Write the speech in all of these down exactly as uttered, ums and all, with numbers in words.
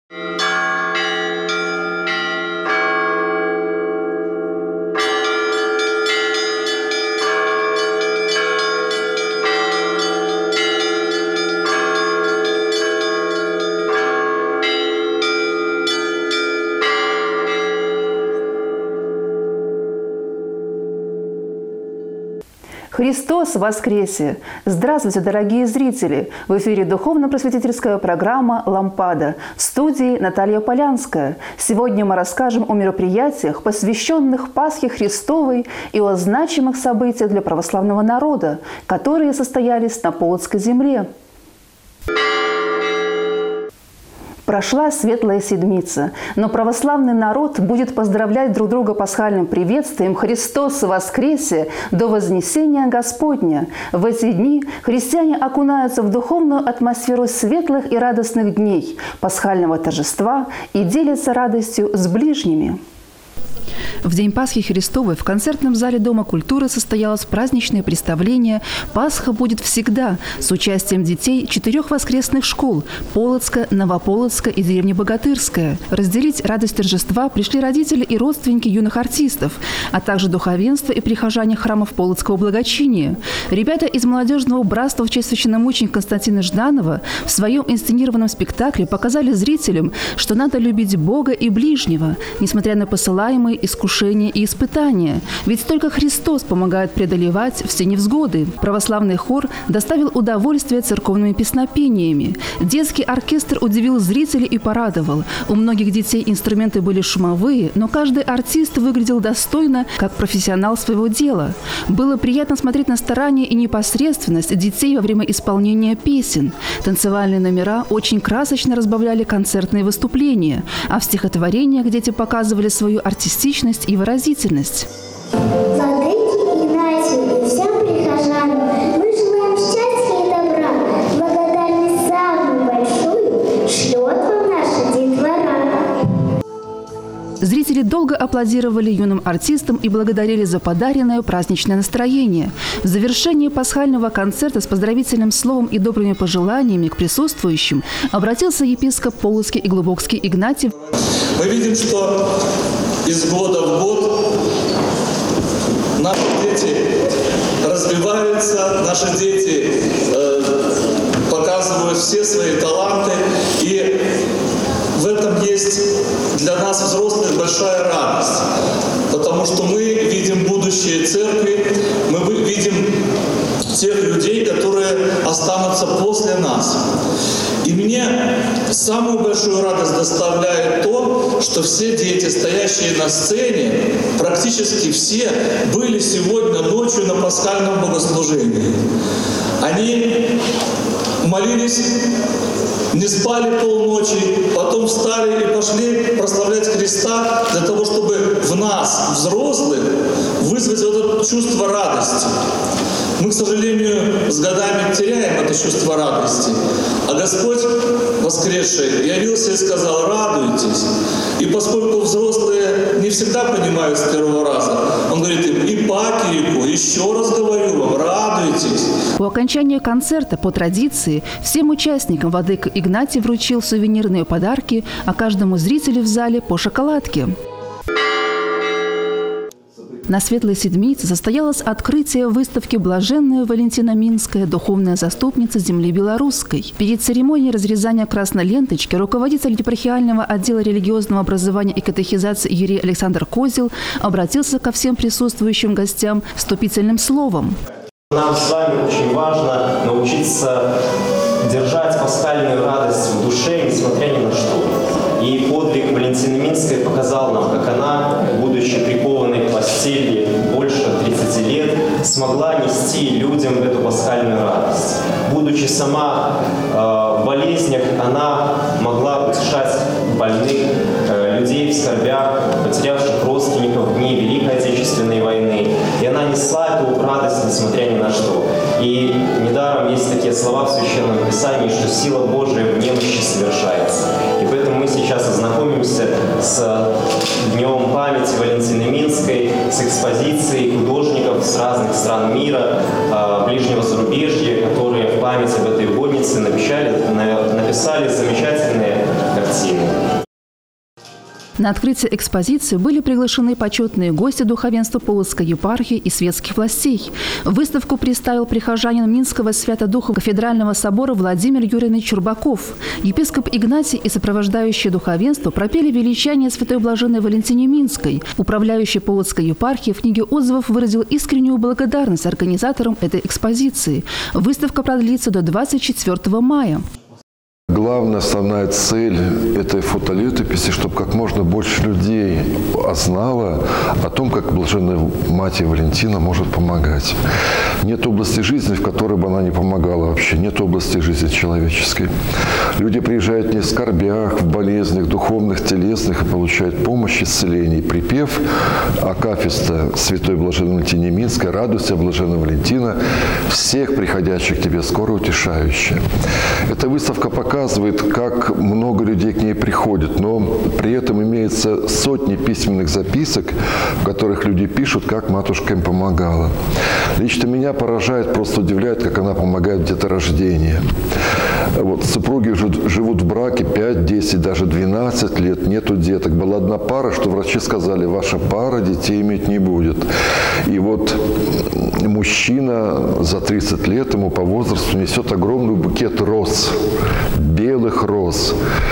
Христос воскресе! Здравствуйте, дорогие зрители! В эфире духовно-просветительская программа «Лампада». В студии Наталья Полянская. Сегодня мы расскажем о мероприятиях, посвященных Пасхе Христовой и о значимых событиях для православного народа, которые состоялись на Полоцкой земле. Прошла Светлая Седмица, но православный народ будет поздравлять друг друга пасхальным приветствием «Христос воскресе» до Вознесения Господня. В эти дни христиане окунаются в духовную атмосферу светлых и радостных дней, пасхального торжества и делятся радостью с ближними. В день Пасхи Христовой в концертном зале Дома культуры состоялось праздничное представление «Пасха будет всегда» с участием детей четырех воскресных школ – Полоцка, Новополоцка и деревни Богатырская. Разделить радость торжества пришли родители и родственники юных артистов, а также духовенство и прихожане храмов Полоцкого благочиния. Ребята из молодежного братства в честь священномученика Константина Жданова в своем инсценированном спектакле показали зрителям, что надо любить Бога и ближнего, несмотря на посылаемые искушения и испытания. Ведь только Христос помогает преодолевать все невзгоды. Православный хор доставил удовольствие церковными песнопениями. Детский оркестр удивил зрителей и порадовал. У многих детей инструменты были шумовые, но каждый артист выглядел достойно, как профессионал своего дела. Было приятно смотреть на старание и непосредственность детей во время исполнения песен. Танцевальные номера очень красочно разбавляли концертные выступления, а в стихотворениях дети показывали свою артистичность и выразительность. Владыке Игнатию и всем прихожанам мы желаем счастья и добра. Благодарность самую большую шлет вам наша детвора. Зрители долго аплодировали юным артистам и благодарили за подаренное праздничное настроение. В завершении пасхального концерта с поздравительным словом и добрыми пожеланиями к присутствующим обратился епископ Полоцкий и Глубокский Игнатий. Мы видим, что из года в год наши дети развиваются, наши дети э, показывают все свои таланты, и в этом есть для нас, взрослых, большая радость, потому что мы видим будущее церкви, мы видим тех людей, которые останутся после нас. И мне самую большую радость доставляет то, что все дети, стоящие на сцене, практически все были сегодня ночью на пасхальном богослужении. Они молились, не спали полночи, потом встали и пошли прославлять Христа для того, чтобы в нас, взрослых, вызвать вот это чувство радости. Мы, к сожалению, с годами теряем это чувство радости. А Господь воскресший явился и сказал: радуйтесь. И поскольку взрослые не всегда понимают с первого раза, Он говорит им: и по Кирику, еще раз говорю вам, радуйтесь. По окончании концерта, по традиции, всем участникам владыка Игнатий вручил сувенирные подарки, а каждому зрителю в зале по шоколадке. На Светлой Седмице состоялось открытие выставки «Блаженная Валентина Минская, духовная заступница земли белорусской». Перед церемонией разрезания красной ленточки руководитель епархиального отдела религиозного образования и катехизации иерей Александр Козел обратился ко всем присутствующим гостям вступительным словом. Нам с вами очень важно научиться держать пасхальную радость в душе, несмотря ни на что. И подвиг Валентины Минской показал нам, как она, будучи прикованной к постели больше тридцати лет, смогла нести людям эту пасхальную радость. Будучи сама э, в болезнях, она могла утешать больных, э, людей в скорбях, потерявших родственников в дни Великой Отечественной войны. И она несла эту радость, несмотря ни на что. И недаром есть такие слова в Священном Писании, что сила Божия в немощи совершается. И поэтому мы сейчас ознакомимся с Днем памяти Валентины Минской, с экспозицией художников с разных стран мира, ближнего зарубежья, которые в память об этой угоднице написали, написали замечательные картины. На открытие экспозиции были приглашены почетные гости духовенства Полоцкой епархии и светских властей. Выставку представил прихожанин Минского Свято-Духовного кафедрального собора Владимир Юрьевич Чурбаков. Епископ Игнатий и сопровождающее духовенство пропели величание святой блаженной Валентине Минской. Управляющий Полоцкой епархии в книге отзывов выразил искреннюю благодарность организаторам этой экспозиции. Выставка продлится до двадцать четвёртого мая. Главная, основная цель этой фотолетописи, чтобы как можно больше людей знало о том, как Блаженная Мать Валентина может помогать. Нет области жизни, в которой бы она не помогала вообще. Нет области жизни человеческой. Люди приезжают не в скорбях, в болезнях, духовных, телесных и получают помощь, исцеление. Припев акафиста Святой Блаженной Валентине Минской «Радуйся, Блаженная Валентина, всех приходящих к тебе скоро утешающая». Эта выставка показывает, показывает, как много людей к ней приходит, но при этом имеется сотни письменных записок, в которых люди пишут, как матушка им помогала. Лично меня поражает, просто удивляет, как она помогает в деторождении. Вот, супруги живут в браке пять, десять, даже двенадцать лет, нету деток. Была одна пара, что врачи сказали, ваша пара детей иметь не будет. И вот мужчина за тридцать лет, ему по возрасту, несет огромный букет роз, белых роз.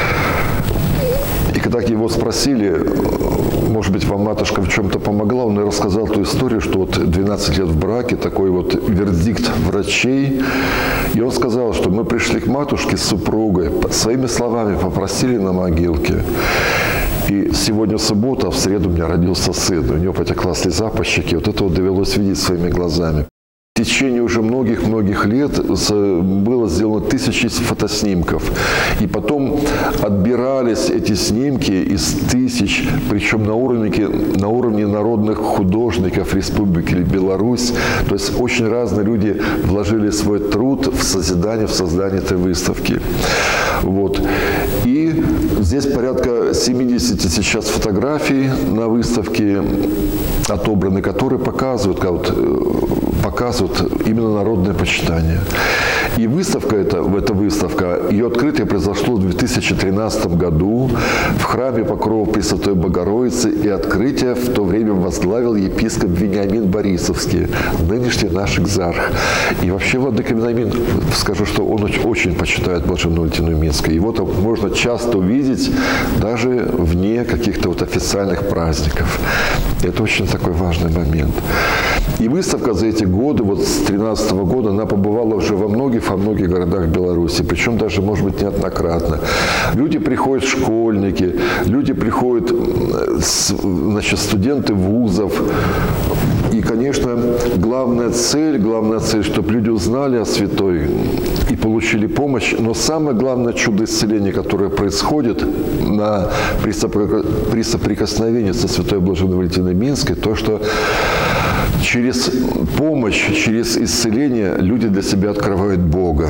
И когда его спросили, может быть, вам матушка в чем-то помогла, он и рассказал ту историю, что вот двенадцать лет в браке, такой вот вердикт врачей. И он сказал, что мы пришли к матушке с супругой, своими словами попросили на могилке. И сегодня суббота, а в среду у меня родился сын. У него потекла слеза по щеке. Вот это вот довелось видеть своими глазами. В течение уже многих-многих лет было сделано тысячи фотоснимков. И потом отбирались эти снимки из тысяч, причем на уровне, на уровне народных художников Республики Беларусь. То есть очень разные люди вложили свой труд в созидание, в создание этой выставки. Вот. И здесь порядка семидесяти сейчас фотографий на выставке отобраны, которые показывают, как вот, показывают именно народное почитание. И выставка, эта, эта выставка, ее открытие произошло в две тысячи тринадцатом году в храме Покрова Пресвятой Богородицы, и открытие в то время возглавил епископ Вениамин Борисовский, нынешний наш экзарх. И вообще владыка Вениамин, скажу, что он очень, очень почитает Блаженную Валентину Минскую. Его там можно часто увидеть даже вне каких-то вот официальных праздников. Это очень такой важный момент. И выставка за эти годы, вот с две тысячи тринадцатого года, она побывала уже во многих, во многих городах Беларуси, причем даже, может быть, неоднократно. Люди приходят, школьники, люди приходят, значит, студенты вузов. И, конечно, главная цель, главная цель, чтобы люди узнали о святой и получили помощь. Но самое главное чудо исцеления, которое происходит на, при, соприк... при соприкосновении со святой Блаженной Валентиной Минской, то, что через помощь, через исцеление люди для себя открывают Бога.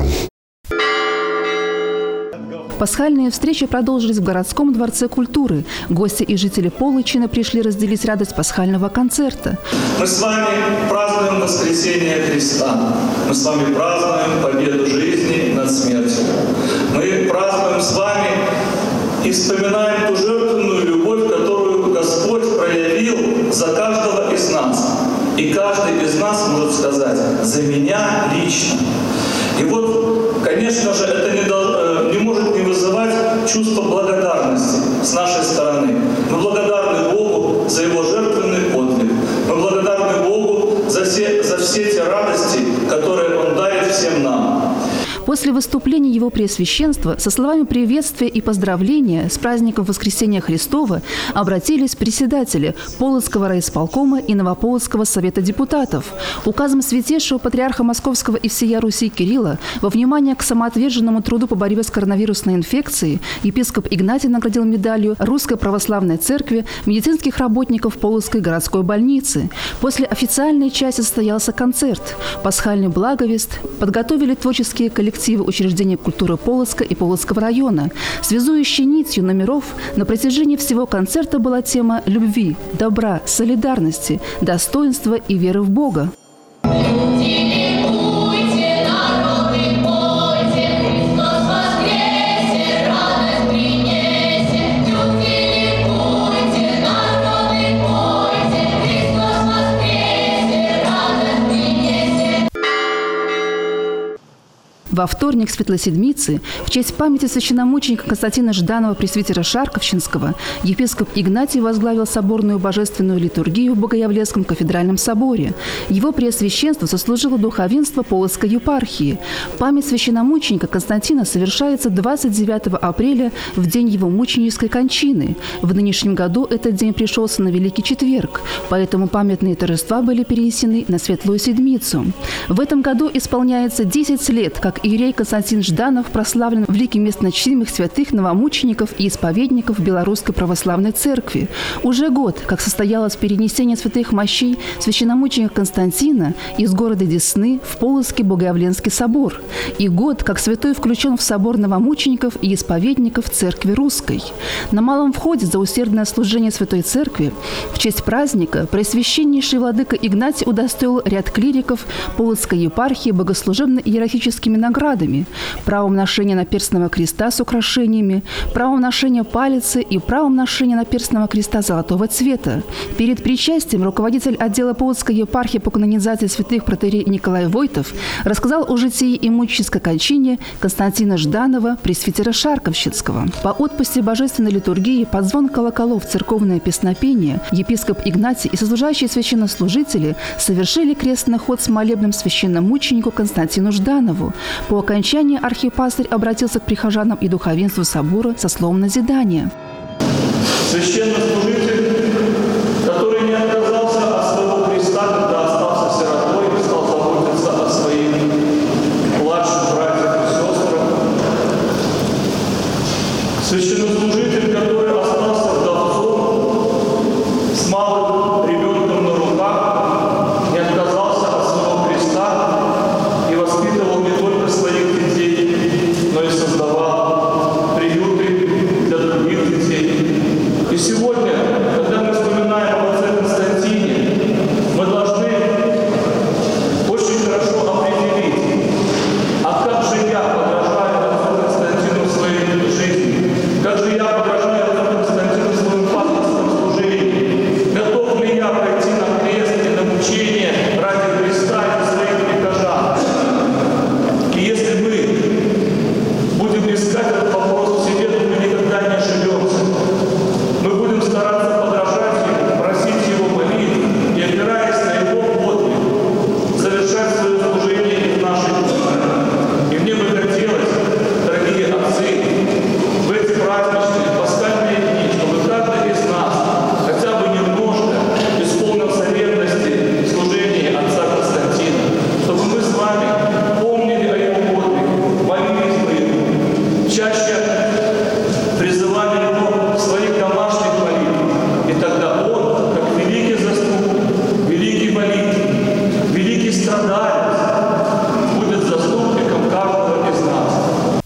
Пасхальные встречи продолжились в городском дворце культуры. Гости и жители Полычина пришли разделить радость пасхального концерта. Мы с вами празднуем воскресение Христа. Мы с вами празднуем победу жизни над смертью. Мы празднуем с вами и вспоминаем ту жертвенную любовь, которую Господь проявил за каждого из нас. И каждый из нас может сказать: «За меня лично». И вот, конечно же, это не, до, не может не вызывать чувство благодарности с нашей стороны. Мы благодарны Богу за Его жертвенный подвиг. Мы благодарны Богу за все, за все те радости, которые Он дарит всем нам. После выступления Его Преосвященства со словами приветствия и поздравления с праздником Воскресения Христова обратились председатели Полоцкого райисполкома и Новополоцкого совета депутатов. Указом Святейшего Патриарха Московского и всея Руси Кирилла во внимание к самоотверженному труду по борьбе с коронавирусной инфекцией епископ Игнатий наградил медалью Русской Православной Церкви медицинских работников Полоцкой городской больницы. После официальной части состоялся концерт. Пасхальный благовест подготовили творческие коллективы учреждения культуры Полоцка и Полоцкого района. Связующей нитью номеров на протяжении всего концерта была тема любви, добра, солидарности, достоинства и веры в Бога. Во вторник Светлой Седмицы в честь памяти священномученика Константина Жданова, пресвитера Шарковщинского, епископ Игнатий возглавил соборную божественную литургию в Богоявленском кафедральном соборе. Его преосвященство сослужило духовенство Полоцкой епархии. Память священномученика Константина совершается двадцать девятого апреля, в день его мученической кончины. В нынешнем году этот день пришелся на Великий Четверг, поэтому памятные торжества были перенесены на Светлую Седмицу. В этом году исполняется десять лет, как иерей Константин Жданов прославлен в лике местночтимых святых новомучеников и исповедников Белорусской Православной Церкви. Уже год, как состоялось перенесение святых мощей священномученика Константина из города Десны в Полоцкий Богоявленский собор. И год, как святой включен в собор новомучеников и исповедников Церкви Русской. На малом входе за усердное служение Святой Церкви в честь праздника Преосвященнейший владыка Игнатий удостоил ряд клириков Полоцкой епархии богослужебно-иерархическими наградами, правом ношения наперстного креста с украшениями, правом ношения палицы и правом ношения наперстного креста золотого цвета. Перед причастием руководитель отдела Полоцкой епархии по канонизации святых протоиерей Николай Войтов рассказал о житии и мученической кончине Константина Жданова, пресвитера Шарковщинского. По отпусти божественной литургии под звон колоколов церковное песнопение епископ Игнатий и сослужающие священнослужители совершили крестный ход с молебном священномученику Константину Жданову. По окончании архипастырь обратился к прихожанам и духовенству собора со словом назидания. Священнослужитель, который не отказался от своего креста, когда остался сиротой и стал заботиться о своих младших братьях и сестрах. Священнослужитель, который остался вдовцом с малым ребенком на руках, не отказался от своего креста и воспитывал не только своих детей, но и создавал приюты для других детей. И сегодня, когда мы вспоминаем об отце Константине, мы должны очень хорошо определить, а как же я подражаю отцу Константину в своей жизни, как же я подражаю отцу Константину в своем пасторском служении, готов ли я пойти на крест и на мучение ради Христа и своих прихожан. И если мы будем искать этот вопрос в себе, то мы никогда не ошибемся. Мы будем стараться подражать Ему, просить Его молитв и, опираясь на Его подвиг, завершать свое служение в нашей жизни. И мне бы хотелось, дорогие отцы, в эти праздничные пасхальные дни, чтобы каждый из нас хотя бы немножко исполнился ревности в служении отца Константина, чтобы мы с вами помнили о Его подвиге, молились бы Ему, чаще призывали Его в своих домашних молитвах. И тогда Он, как великий заступник, великий молитвенник, великий страдалец, будет заступником каждого из нас.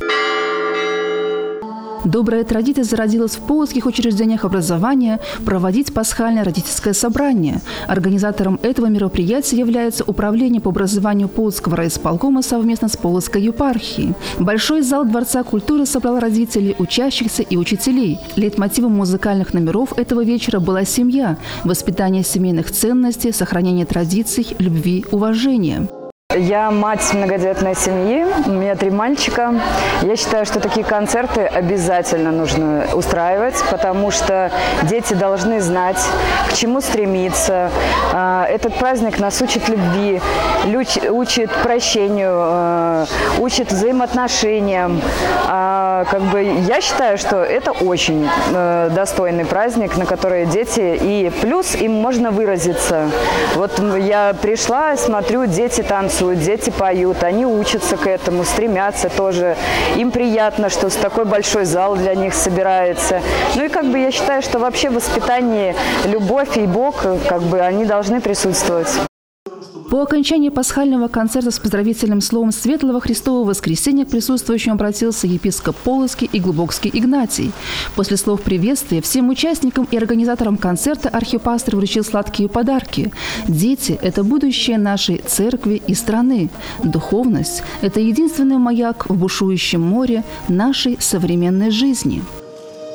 Добрая традиция зародилась в полоцких учреждениях образования проводить пасхальное родительское собрание. Организатором этого мероприятия является Управление по образованию Полоцкого райисполкома совместно с Полоцкой епархией. Большой зал Дворца культуры собрал родителей, учащихся и учителей. Лейтмотивом музыкальных номеров этого вечера была семья, воспитание семейных ценностей, сохранение традиций, любви, уважения. Я мать многодетной семьи, у меня три мальчика. Я считаю, что такие концерты обязательно нужно устраивать, потому что дети должны знать, к чему стремиться. Этот праздник нас учит любви, учит прощению, учит взаимоотношениям. Как бы я считаю, что это очень достойный праздник, на который дети, и плюс им можно выразиться. Вот я пришла, смотрю, дети танцуют. Дети поют, они учатся к этому, стремятся тоже. Им приятно, что такой большой зал для них собирается. Ну и как бы я считаю, что вообще в воспитании любовь и Бог, как бы они должны присутствовать. По окончании пасхального концерта с поздравительным словом Светлого Христового воскресения к присутствующим обратился епископ Полоцкий и Глубокский Игнатий. После слов приветствия всем участникам и организаторам концерта архипастырь вручил сладкие подарки. Дети – это будущее нашей церкви и страны. Духовность – это единственный маяк в бушующем море нашей современной жизни.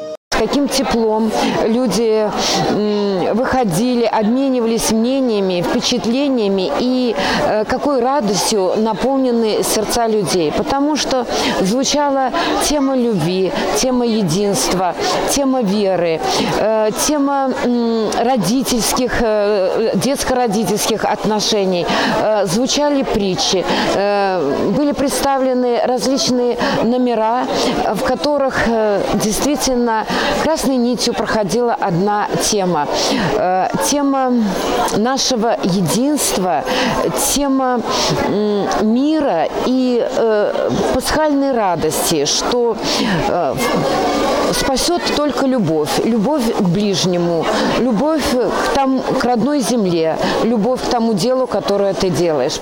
каким теплом люди выходили, обменивались мнениями, впечатлениями и какой радостью наполнены сердца людей. Потому что звучала тема любви, тема единства, тема веры, тема родительских, детско-родительских отношений, звучали притчи, были представлены различные номера, в которых действительно красной нитью проходила одна тема. Тема нашего единства, тема мира и пасхальной радости, что спасет только любовь, любовь к ближнему, любовь к, тому, к родной земле, любовь к тому делу, которое ты делаешь.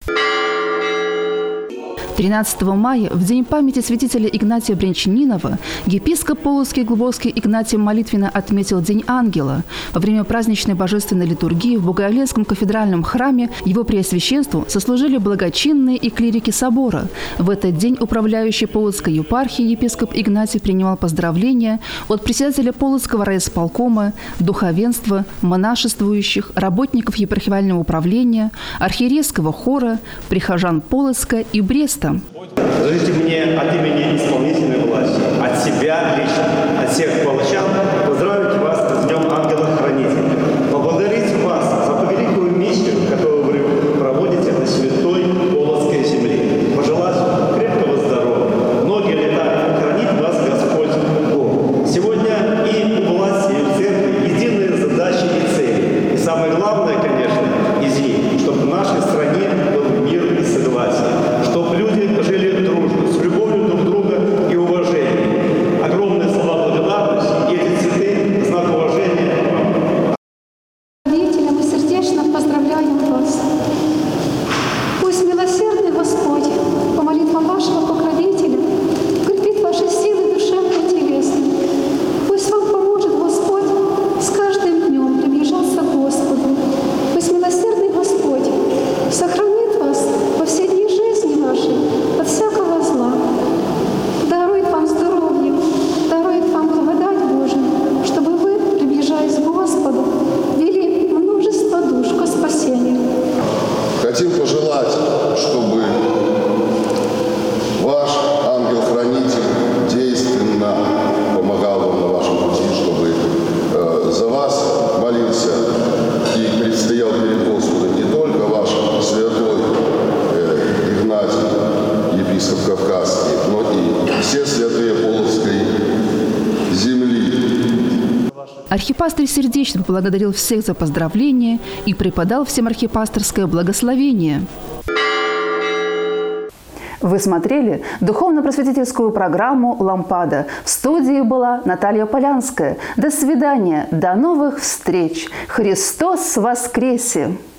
тринадцатого мая, в день памяти святителя Игнатия Брянчанинова, епископ Полоцкий Глубокский Игнатий молитвенно отметил День ангела. Во время праздничной божественной литургии в Богоявленском кафедральном храме его преосвященству сослужили благочинные и клирики собора. В этот день управляющий Полоцкой епархии епископ Игнатий принимал поздравления от председателя Полоцкого райисполкома, духовенства, монашествующих, работников епархиального управления, архиерейского хора, прихожан Полоцка и Бреста. Разрешите мне от имени исполнительной власти, от себя лично, от всех палачан поздравить вас с Днем Ангела-Хранителя. Поблагодарить вас за ту великую миссию, которую вы проводите на святой Полоцкой земле. Пожелать крепкого здоровья, многие лета хранит вас Господь Бог. Сегодня и у власти, и в церкви единые задачи и цели. И самое главное, конечно, из них, чтобы в нашей стране был мир и согласие. Чтобы люди жили дружно, с любовью друг друга и уважением. Огромные слова благодарности и эти цветы – знак уважения. Родители, мы сердечно поздравляем вас. Пусть милосердный Господь по молитвам вашего покровителя укрепит ваши силы душевные и телесные. Пусть вам поможет Господь с каждым днем приближаться к Господу. Пусть милосердный Господь сохранит вас во все дни жизни вашей от всякого зла. Дарует вам здоровье, дарует вам благодать Божию, чтобы вы, приближаясь к Господу, вели множество душ ко спасению. Хотим пожелать, чтобы ваш ангел-хранитель действенно помогал вам на вашем пути, чтобы э, за вас молился и предстоял перед Господом не только ваш святой э, Игнатий, епископ Кавказский, но и все святые Полоцкой земли. Архипастырь сердечно поблагодарил всех за поздравления и преподал всем архипасторское благословение. Вы смотрели духовно-просветительскую программу «Лампада». В студии была Наталья Полянская. До свидания, до новых встреч. Христос воскресе!